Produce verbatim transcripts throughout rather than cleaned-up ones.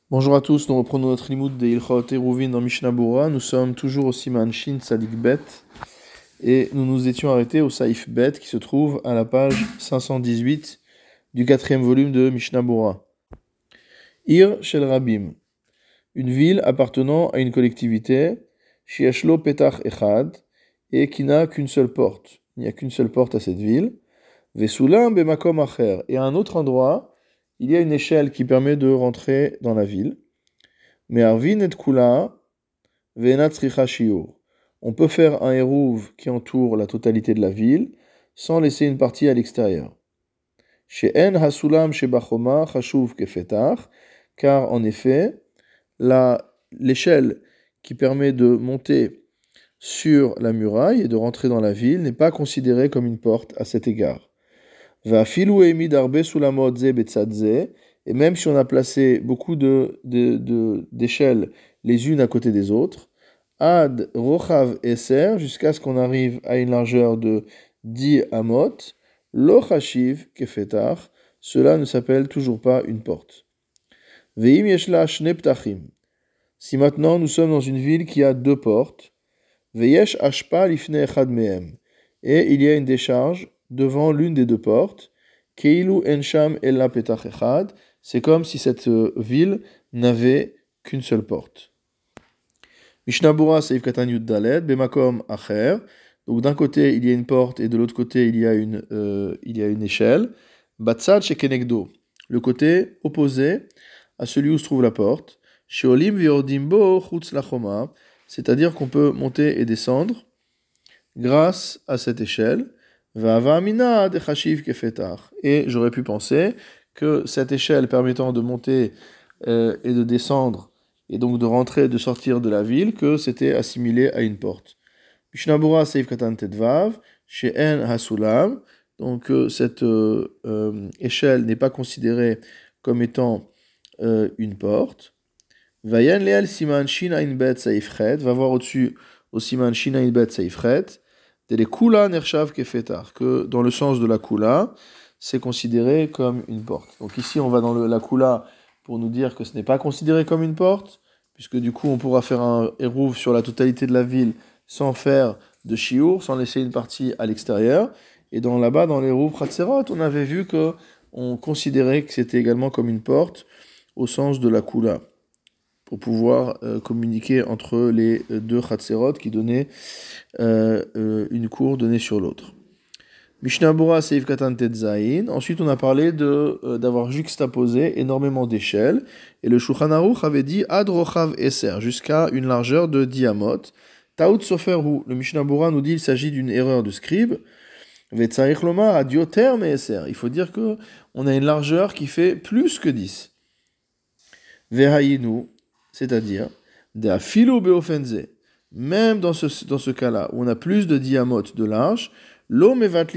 Bonjour à tous, nous reprenons notre limoud de Ilchot Eruvin dans Mishnah Bora. Nous sommes toujours au Siman Shin Tzadik Bet et nous nous étions arrêtés au Saïf Bet qui se trouve à la page cinq cent dix-huit du quatrième volume de Mishnah Bora. Ir Shel Rabim, une ville appartenant à une collectivité, Shiashlo Petach Echad, et qui n'a qu'une seule porte. Il n'y a qu'une seule porte à cette ville. Vesulam Bemakom Acher, et à un autre endroit, il y a une échelle qui permet de rentrer dans la ville. Mais Arvin et Kula, Venat Sricha Shiur. On peut faire un hérouv qui entoure la totalité de la ville sans laisser une partie à l'extérieur. She'en hasulam shebachoma chashuv kefetach, car en effet, la, l'échelle qui permet de monter sur la muraille et de rentrer dans la ville n'est pas considérée comme une porte à cet égard. Va'afilu emid arbe sulamot ze betzad ze, et même si on a placé beaucoup de, de, de, d'échelles les unes à côté des autres, ad rochav eser, jusqu'à ce qu'on arrive à une largeur de dix amot, lo chashiv kefetach, cela ne s'appelle toujours pas une porte. Ve'im yeshla shne ptachim, si maintenant nous sommes dans une ville qui a deux portes, ve'yesh ashpa lifne echad mehem, et il y a une décharge devant l'une des deux portes, keilu ensham ella petach echad, c'est comme si cette ville n'avait qu'une seule porte. Mishnah Bora Seif Katan Yud Daled, Bemakom Acher. Donc d'un côté il y a une porte et de l'autre côté il y a une, euh, il y a une échelle. Batsad Shekenegdo, le côté opposé à celui où se trouve la porte. Sheolim Viordimbo Chutz Lachoma, c'est-à-dire qu'on peut monter et descendre grâce à cette échelle. Va'ava Amina de Chashiv Kefetach. Et j'aurais pu penser que cette échelle permettant de monter euh, et de descendre, et donc de rentrer et de sortir de la ville, que c'était assimilé à une porte. Mishnah Bora Seif Katan Tedvav, She'en Hasulam, donc euh, cette euh, euh, échelle n'est pas considérée comme étant euh, une porte. Vayan Leal Siman Shinain Bet Saifret, va voir au-dessus au Siman Shinain Bet Saifret, Dele Kula Nershav Kefetar, que dans le sens de la Kula, c'est considéré comme une porte. Donc ici, on va dans le, la Kula pour nous dire que ce n'est pas considéré comme une porte, puisque du coup, on pourra faire un hérouv sur la totalité de la ville sans faire de shiur, sans laisser une partie à l'extérieur. Et dans, là-bas, dans les hérouv Khatserot, on avait vu qu'on considérait que c'était également comme une porte au sens de la Kula, pour pouvoir euh, communiquer entre les deux Khatserot qui donnaient euh, euh, une cour donnée sur l'autre. Mishnah Bora Seif Katan Tetzain. Ensuite, on a parlé de, euh, d'avoir juxtaposé énormément d'échelles. Et le Shulchan Aruch avait dit Ad Rochav Eser, jusqu'à une largeur de dix amot. Taout Soferhu. Le Mishnah Bora nous dit qu'il s'agit d'une erreur de scribe. Vetzarich Lomar Ad Yoter Me Eser. Il faut dire qu'on a une largeur qui fait plus que dix. Vehayinu, c'est-à-dire, De Afilo Beofenze. Même dans ce, dans ce cas-là, où on a plus de dix amot de large, on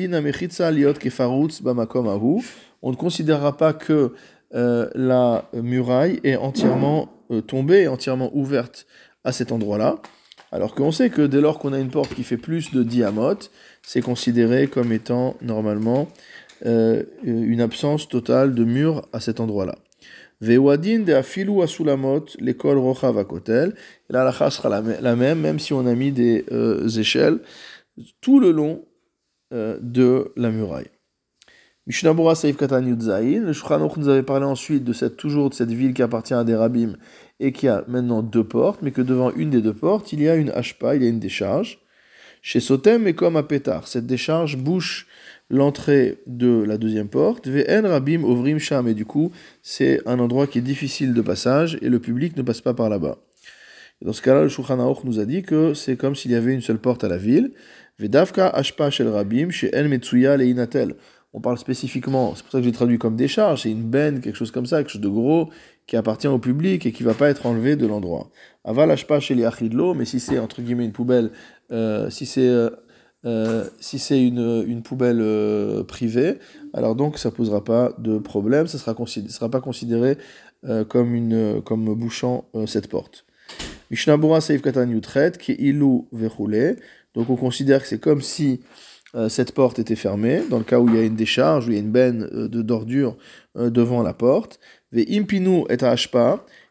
ne considérera pas que euh, la muraille est entièrement euh, tombée, entièrement ouverte à cet endroit-là. Alors qu'on sait que dès lors qu'on a une porte qui fait plus de dix amot, c'est considéré comme étant normalement euh, une absence totale de mur à cet endroit-là. Vewadin de afilu asulamot l'école rochav akotel. Là, la chas sera la même, même si on a mis des euh, échelles tout le long de la muraille. Mishnah Bora Seif Katan Yud Zayin. Le Shulchan Aruch nous avait parlé ensuite de cette, toujours de cette ville qui appartient à des rabbim et qui a maintenant deux portes, mais que devant une des deux portes, il y a une hashpa, il y a une décharge. Chez Sotem et comme à Pétar, cette décharge bouche l'entrée de la deuxième porte. Ve'en Rabbim Ovrim Sham, et du coup, c'est un endroit qui est difficile de passage et le public ne passe pas par là-bas. Et dans ce cas-là, le Shulchan Aruch nous a dit que c'est comme s'il y avait une seule porte à la ville. Vedavka Ashpa Shel Rabim, chez En Metsuya Leinatel. On parle spécifiquement, c'est pour ça que j'ai traduit comme décharge, c'est une benne, quelque chose comme ça, quelque chose de gros, qui appartient au public et qui ne va pas être enlevé de l'endroit. Aval Ashpa Shel Yachidlo, mais si c'est entre guillemets une poubelle, euh, si c'est, euh, euh, si c'est une, une poubelle euh, privée, alors donc ça ne posera pas de problème, ça ne sera, considéré, sera pas considéré euh, comme, une, comme bouchant euh, cette porte. Mishnah Bora Seif Katan Yutret, qui ilu vechoulé. Donc on considère que c'est comme si euh, cette porte était fermée, dans le cas où il y a une décharge, où il y a une benne euh, de d'ordure euh, devant la porte. Ve impinu et hashpa,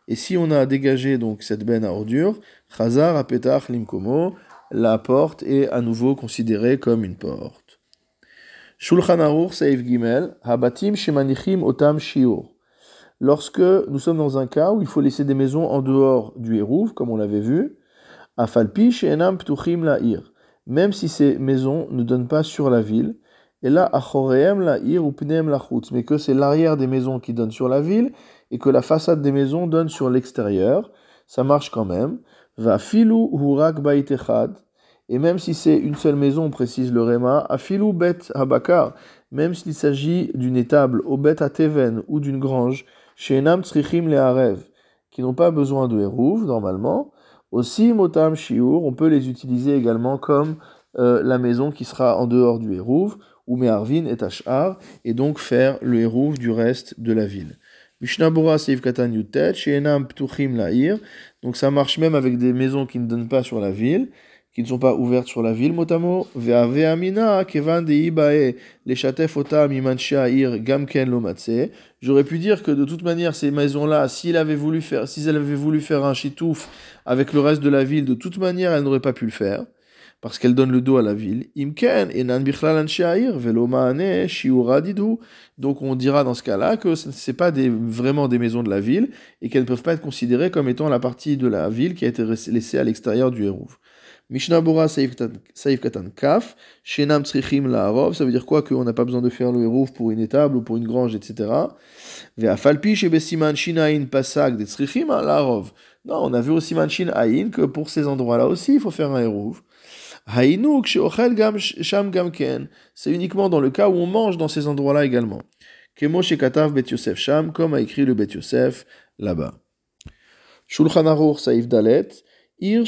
Et si on a dégagé donc cette benne à ordures, Chazar apetach limkomo, la porte est à nouveau considérée comme une porte. Shulchan Aruch Seif Gimel, Habatim Shemanichim Otam Shiur. Lorsque nous sommes dans un cas où il faut laisser des maisons en dehors du Hérouv, comme on l'avait vu, Afalpi She'enam Ptuchim La'ir, même si ces maisons ne donnent pas sur la ville, et là, Achoreem La'ir ou Pneem Lachutz, mais que c'est l'arrière des maisons qui donne sur la ville, et que la façade des maisons donne sur l'extérieur, ça marche quand même. Va Filu Hurak Bait Echad, et même si c'est une seule maison, précise le Réma, Afilu Bet Habakar, même s'il s'agit d'une étable au Bet Ateven ou d'une grange, She'enam Tzrichim Le'arev, qui n'ont pas besoin de Hérouv, normalement, aussi Motam Shiur, on peut les utiliser également comme euh, la maison qui sera en dehors du Hérouv, ou Me'arvin et Ash'ar, et donc faire le Hérouv du reste de la ville. Mishnabura Seif Katan Yutet, She'enam Ptuchim La'ir, donc ça marche même avec des maisons qui ne donnent pas sur la ville, qui ne sont pas ouvertes sur la ville, motamo, ve'ave amina, kevan deibae, les chatef otam imanchair gamken lomatse. J'aurais pu dire que de toute manière, ces maisons-là, s'ils avaient voulu faire, s'ils avaient voulu faire un chitouf avec le reste de la ville, de toute manière, elles n'auraient pas pu le faire, parce qu'elles donnent le dos à la ville. Imken, enan bichlal anshair, velomane, shiura didou. Donc on dira dans ce cas-là que ce n'est pas des, vraiment des maisons de la ville, et qu'elles ne peuvent pas être considérées comme étant la partie de la ville qui a été laissée à l'extérieur du Hérouv. Mishnah Bora Saif Katan Kaf, Shenam Tzrichim La'arov, ça veut dire quoi? Qu'on n'a pas besoin de faire le Hérouv pour une étable ou pour une grange, et cetera. Ve'afalpi Shebesiman Shinain Pasak de Tzrichim La'arov. Non, on a vu au Siman Shin Ain que pour ces endroits-là aussi, il faut faire un Hérouv. Haïnouk Sheochel Gam Sham Gamken, c'est uniquement dans le cas où on mange dans ces endroits-là également. Kemo Shekatav Bet Yosef Sham, comme a écrit le Bet Yosef là-bas. Shulchan Aruch Saif Dalet, une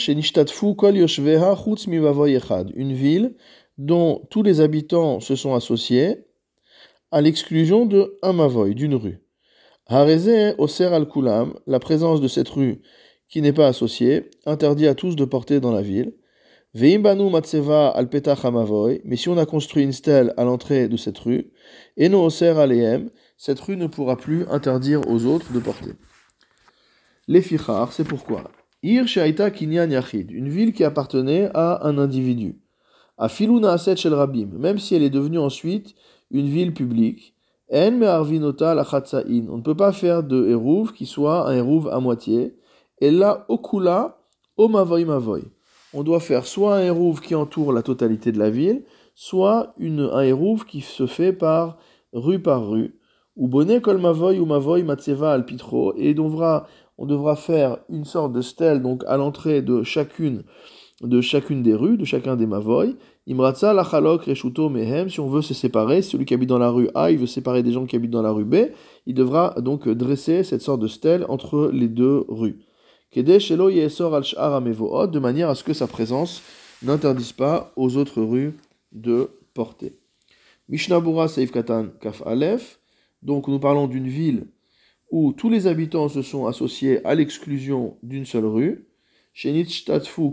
ville dont tous les habitants se sont associés, à l'exclusion de un mavoy, d'une rue. Hareze oser al kulam, la présence de cette rue qui n'est pas associée, interdit à tous de porter dans la ville. Veimbanu matseva al petach hamavoy, mais si on a construit une stèle à l'entrée de cette rue, eno oser aleem, cette rue ne pourra plus interdire aux autres de porter. Les fichar, c'est pourquoi. Ir Shaita Kinyan Yachid, une ville qui appartenait à un individu. A Filuna Aset Shel Rabim, même si elle est devenue ensuite une ville publique. En Me'arvinota Lachatsain, on ne peut pas faire de Hérouv qui soit un Hérouv à moitié. Et là, Okula, O Mavoy Mavoy. On doit faire soit un Hérouv qui entoure la totalité de la ville, soit une, un Hérouv qui se fait par rue par rue. Ou Bonnet Kol Mavoy ou Mavoy Matseva Al Pitro, et on devra. On devra faire une sorte de stèle donc à l'entrée de chacune, de chacune des rues, de chacun des mavoy. Imratza lachalok reshuto mehem, si on veut se séparer, celui qui habite dans la rue A, il veut séparer des gens qui habitent dans la rue B, il devra donc dresser cette sorte de stèle entre les deux rues. Kede shelo yesor al sh'ar hamevoot, de manière à ce que sa présence n'interdise pas aux autres rues de porter. Mishnah Bura Seif Katan Kaf Aleph, donc nous parlons d'une ville où tous les habitants se sont associés à l'exclusion d'une seule rue. On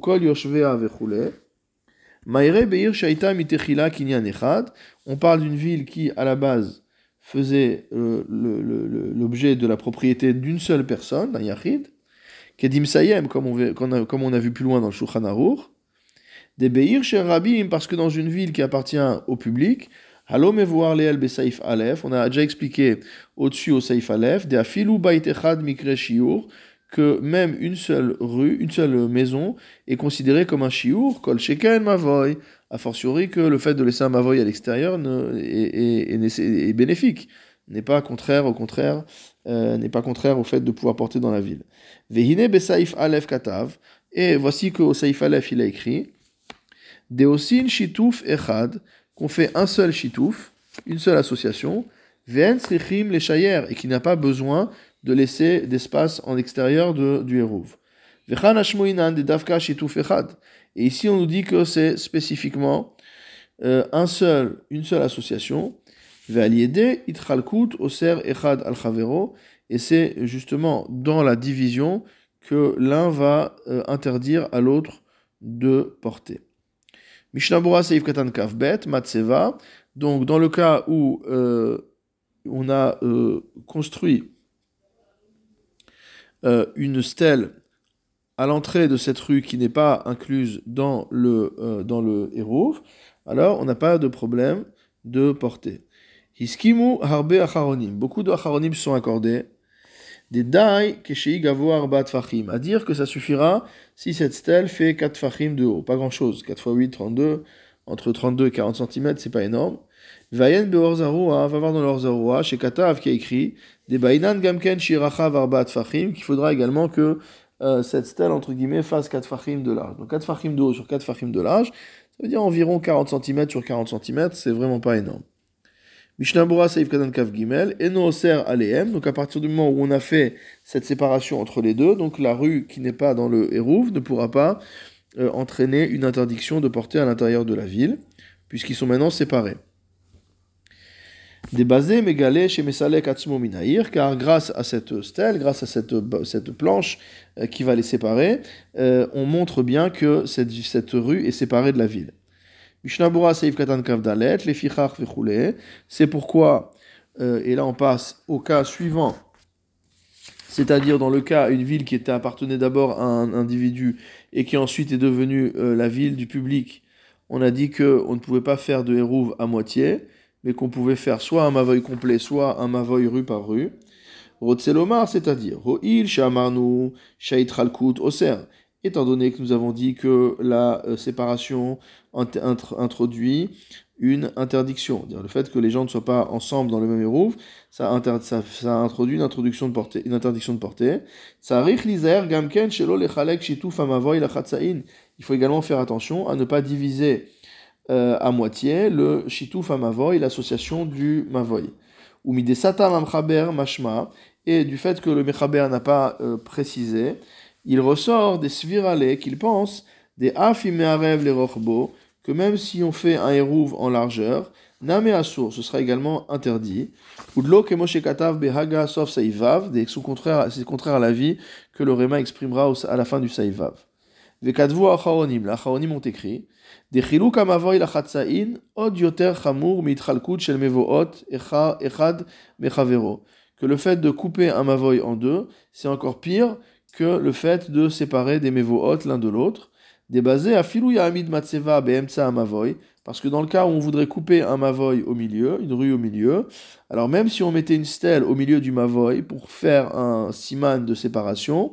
parle d'une ville qui, à la base, faisait euh, le, le, le, l'objet de la propriété d'une seule personne, d'un yachid, Kedim Sayem, comme on, comme, on a, comme on a vu plus loin dans le Shulchan Aruch, des Beir Sher Rabim, parce que dans une ville qui appartient au public, Halo mevoir leel be Saif Aleph, on a déjà expliqué au-dessus au Saif Aleph, de afilu bait echad mikre shiur, que même une seule rue, une seule maison est considérée comme un shiur, kol sheken mavoy, a fortiori que le fait de laisser un mavoy à l'extérieur ne, est, est, est, est bénéfique, n'est pas contraire, au contraire, euh, n'est pas contraire au fait de pouvoir porter dans la ville. Vehine be Saif Aleph katav, et voici qu'au Saif Aleph il a écrit, deosin shituf echad, qu'on fait un seul chitouf, une seule association, Ve'en srichim les shayer, et qui n'a pas besoin de laisser d'espace en extérieur de, du Hérouv. Ve'chan hashmoinan de davka chitouf echad. Et ici on nous dit que c'est spécifiquement euh, un seul, une seule association. Ve'aliede itchalkut oser echad al chavero. Et c'est justement dans la division que l'un va euh, interdire à l'autre de porter. Mishnah Bura Seif Katan Kafbet, Matseva. Donc, dans le cas où euh, on a euh, construit euh, une stèle à l'entrée de cette rue qui n'est pas incluse dans le, euh, dans le Hérouv, alors on n'a pas de problème de porter. Hiskimu harbe acharonim. Beaucoup de acharonim sont accordés. Des dai keshei gavo arba tfachim. À dire que ça suffira si cette stèle fait quatre tfachim de haut. Pas grand chose. quatre fois huit, trente-deux. Entre trente-deux et quarante centimètres, c'est pas énorme. Vayen beorzaroa, va voir dans l'orzaroa, chez Katav qui a écrit des bainan gamken shirachav arba tfachim, qu'il faudra également que euh, cette stèle, entre guillemets, fasse quatre tfachim de large. Donc quatre tfachim de haut sur quatre tfachim de large, ça veut dire environ quarante centimètres sur quarante centimètres, c'est vraiment pas énorme. Mishnah Bura Saïf Katan Kaf Gimel, Eno Oser Aleem, donc à partir du moment où on a fait cette séparation entre les deux, donc la rue qui n'est pas dans le Hérouv ne pourra pas euh, entraîner une interdiction de porter à l'intérieur de la ville, puisqu'ils sont maintenant séparés. Débasé Megale chez Mesalek Atzmo Minaïr, car grâce à cette stèle, grâce à cette, cette planche euh, qui va les séparer, euh, on montre bien que cette, cette rue est séparée de la ville. Mishnabura Seif Katan Kavdalet, les Fichach Vechule, c'est pourquoi, euh, et là on passe au cas suivant, c'est-à-dire dans le cas, une ville qui était appartenait d'abord à un individu et qui ensuite est devenue euh, la ville du public. On a dit qu'on ne pouvait pas faire de Hérouv à moitié, mais qu'on pouvait faire soit un mavoy complet, soit un mavoy rue par rue. Rotselomar, c'est-à-dire, Ro'il, Shamarnu, Shait Ralkut, Oser. Étant donné que nous avons dit que la euh, séparation int- int- introduit une interdiction, c'est-à-dire le fait que les gens ne soient pas ensemble dans le même Hérouv, ça, inter- ça, ça introduit une, introduction de portée, une interdiction de portée. Il faut également faire attention à ne pas diviser euh, à moitié le shituf amavoy, l'association du mavoy. Ou midesata mamchaber mashma, et du fait que le mechaber n'a pas euh, précisé, il ressort des svirale qu'il pense, des afimearev les rochbo, que même si on fait un hérouv en largeur, name asur, ce sera également interdit. Ou de l'eau que Moshe Katav behaga sauf saivav, c'est contraire à la vie que le Réma exprimera à la fin du saivav. Vekadvu acharonim, les acharonim ont écrit, des chiluk amavoy lachatsain, od yoter chamur mitchalkut shel mevoot echad mechavero, que le fait de couper un mavoy en deux, c'est encore pire que le fait de séparer des mevoot l'un de l'autre, débasé à filou yahamid matseva beemtsa amavoy, parce que dans le cas où on voudrait couper un mavoy au milieu, une rue au milieu, alors même si on mettait une stèle au milieu du mavoy pour faire un siman de séparation,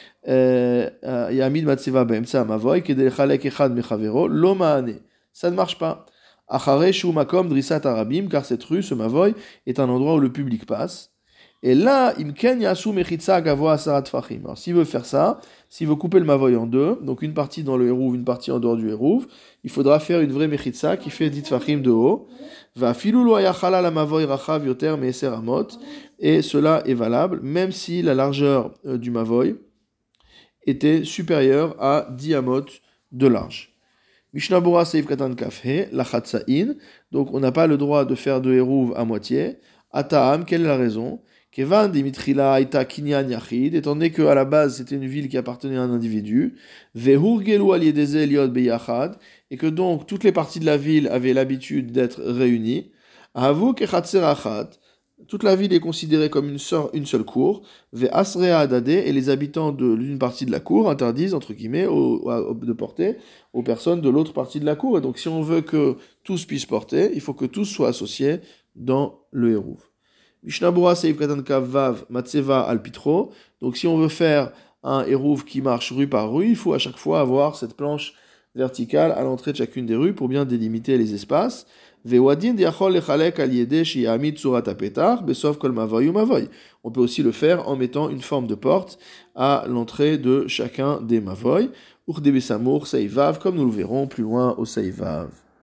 yahamid matseva beemtsa amavoy, kedelechalek echad mechavero, lo maane, ça ne marche pas. Achare shu makom drisat arabim, car cette rue, ce mavoy, est un endroit où le public passe. Et là, imken yasu mechitza gavoa asarat fachim. Alors, s'il veut faire ça, s'il veut couper le mavoy en deux, donc une partie dans le hérouv, une partie en dehors du hérouv, il faudra faire une vraie mechitza qui fait dix fachim de haut. Va filu lo ayachala la mavoy rachav yoter meeser amot. Et cela est valable, même si la largeur euh, du mavoy était supérieure à dix amot de large. Mishnah Bura Seif Katan Kafhe, la chatsain. Donc, on n'a pas le droit de faire de hérouv à moitié. Ataam, quelle est la raison? Kevan Dimitrila Aita Kinyan Yachid, étant donné qu'à la base c'était une ville qui appartenait à un individu, Vehurgelu Aliedeze Liot Beyachad, et que donc toutes les parties de la ville avaient l'habitude d'être réunies, Havu Kechatserachat, toute la ville est considérée comme une, seule, une seule cour, Ve'asrea Adade, et les habitants de l'une partie de la cour interdisent, entre guillemets, au, au, de porter aux personnes de l'autre partie de la cour. Et donc si on veut que tous puissent porter, il faut que tous soient associés dans le hérouv. Mishnabura Seif Katan Kavav Matseva Alpitro. Donc si on veut faire un hérouv qui marche rue par rue, il faut à chaque fois avoir cette planche verticale à l'entrée de chacune des rues pour bien délimiter les espaces. Vewadin diachol lechalek aliede shiamid surat apetar besov kol mavoy ou mavoy. On peut aussi le faire en mettant une forme de porte à l'entrée de chacun des mavoy. Urdebe samour seivav, comme nous le verrons plus loin au seivav.